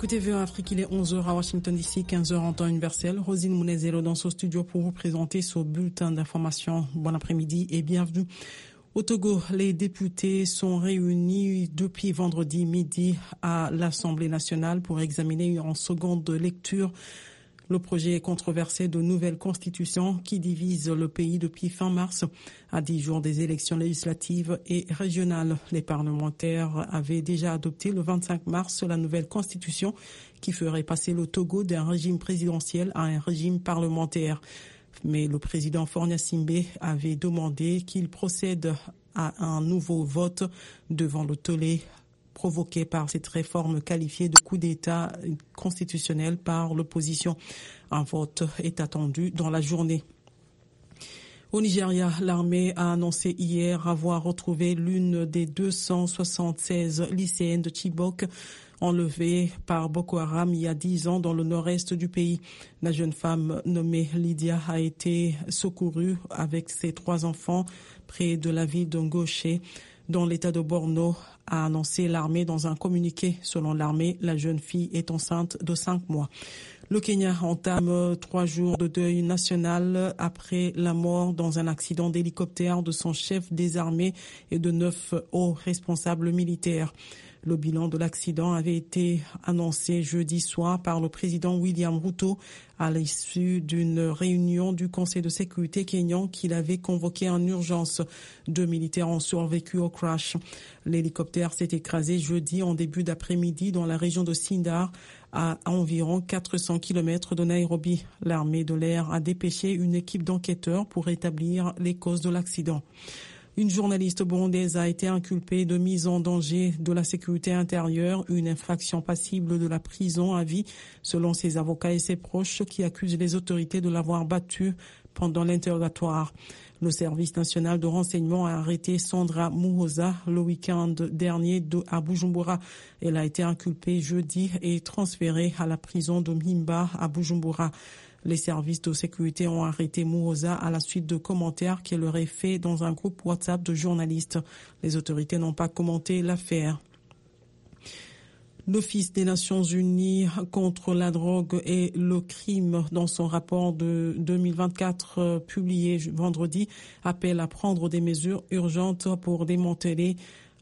écoutez VOA Afrique, il est 11h à Washington DC, 15h en temps universel. Rosine Mounezelo dans ce studio pour vous présenter ce bulletin d'information. Bon après-midi et bienvenue. Au Togo, les députés sont réunis depuis vendredi midi à l'Assemblée nationale pour examiner en seconde lecture le projet controversé de nouvelle constitution qui divise le pays depuis fin mars, à 10 jours des élections législatives et régionales. Les parlementaires avaient déjà adopté le 25 mars la nouvelle constitution qui ferait passer le Togo d'un régime présidentiel à un régime parlementaire. Mais le président Faure Gnassingbé avait demandé qu'il procède à un nouveau vote devant le tollé provoqué par cette réforme qualifiée de coup d'État constitutionnel par l'opposition. Un vote est attendu dans la journée. Au Nigeria, l'armée a annoncé hier avoir retrouvé l'une des 276 lycéennes de Chibok enlevée par Boko Haram il y a 10 ans dans le nord-est du pays. La jeune femme nommée Lydia a été secourue avec ses 3 enfants près de la ville d'Ongoché, dans l'état de Borno, a annoncé l'armée dans un communiqué. Selon l'armée, la jeune fille est enceinte de 5 mois. Le Kenya entame 3 jours de deuil national après la mort dans un accident d'hélicoptère de son chef des armées et de 9 hauts responsables militaires. Le bilan de l'accident avait été annoncé jeudi soir par le président William Ruto à l'issue d'une réunion du Conseil de sécurité kényan qu'il avait convoqué en urgence. 2 militaires ont survécu au crash. L'hélicoptère s'est écrasé jeudi en début d'après-midi dans la région de Sindar, à environ 400 km de Nairobi. L'armée de l'air a dépêché une équipe d'enquêteurs pour établir les causes de l'accident. Une journaliste burundaise a été inculpée de mise en danger de la sécurité intérieure, une infraction passible de la prison à vie, selon ses avocats et ses proches qui accusent les autorités de l'avoir battue pendant l'interrogatoire. Le service national de renseignement a arrêté Sandra Muhoza le week-end dernier à Bujumbura. Elle a été inculpée jeudi et transférée à la prison de Mhimba à Bujumbura. Les services de sécurité ont arrêté Muhoza à la suite de commentaires qu'elle aurait fait dans un groupe WhatsApp de journalistes. Les autorités n'ont pas commenté l'affaire. L'Office des Nations Unies contre la drogue et le crime, dans son rapport de 2024 publié vendredi, appelle à prendre des mesures urgentes pour démanteler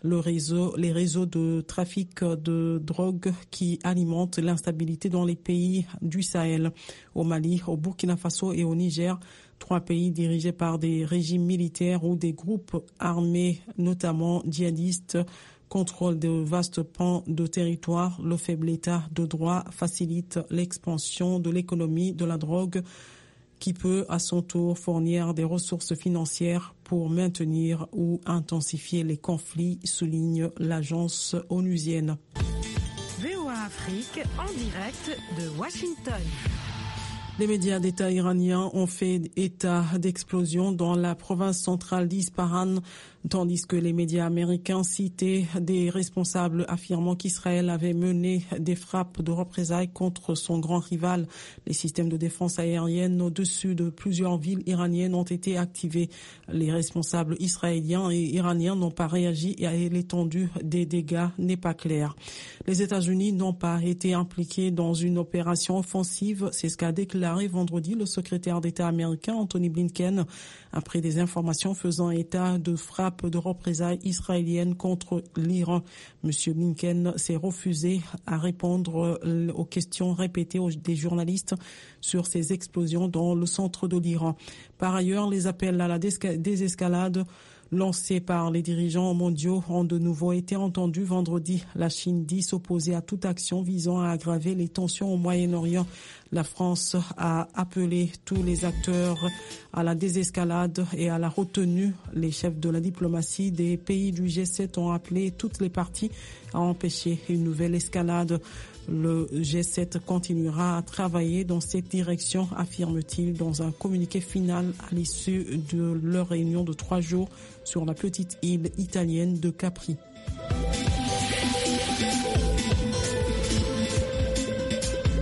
les réseaux de trafic de drogue qui alimentent l'instabilité dans les pays du Sahel. Au Mali, au Burkina Faso et au Niger, 3 pays dirigés par des régimes militaires ou des groupes armés, notamment djihadistes, contrôlent de vastes pans de territoire. Le faible état de droit facilite l'expansion de l'économie de la drogue, qui peut à son tour fournir des ressources financières pour maintenir ou intensifier les conflits, souligne l'agence onusienne. VOA Afrique en direct de Washington. Les médias d'État iraniens ont fait état d'explosion dans la province centrale d'Ispahan, tandis que les médias américains citaient des responsables affirmant qu'Israël avait mené des frappes de représailles contre son grand rival. Les systèmes de défense aérienne au-dessus de plusieurs villes iraniennes ont été activés. Les responsables israéliens et iraniens n'ont pas réagi et l'étendue des dégâts n'est pas claire. Les États-Unis n'ont pas été impliqués dans une opération offensive, c'est ce qu'a déclaré vendredi le secrétaire d'État américain Anthony Blinken après des informations faisant état de frappes de représailles israéliennes contre l'Iran. Monsieur Blinken s'est refusé à répondre aux questions répétées des journalistes sur ces explosions dans le centre de l'Iran. Par ailleurs, les appels à la désescalade lancés par les dirigeants mondiaux ont de nouveau été entendus vendredi. La Chine dit s'opposer à toute action visant à aggraver les tensions au Moyen-Orient. La France a appelé tous les acteurs à la désescalade et à la retenue. Les chefs de la diplomatie des pays du G7 ont appelé toutes les parties à empêcher une nouvelle escalade. Le G7 continuera à travailler dans cette direction, affirme-t-il dans un communiqué final à l'issue de leur réunion de 3 jours sur la petite île italienne de Capri.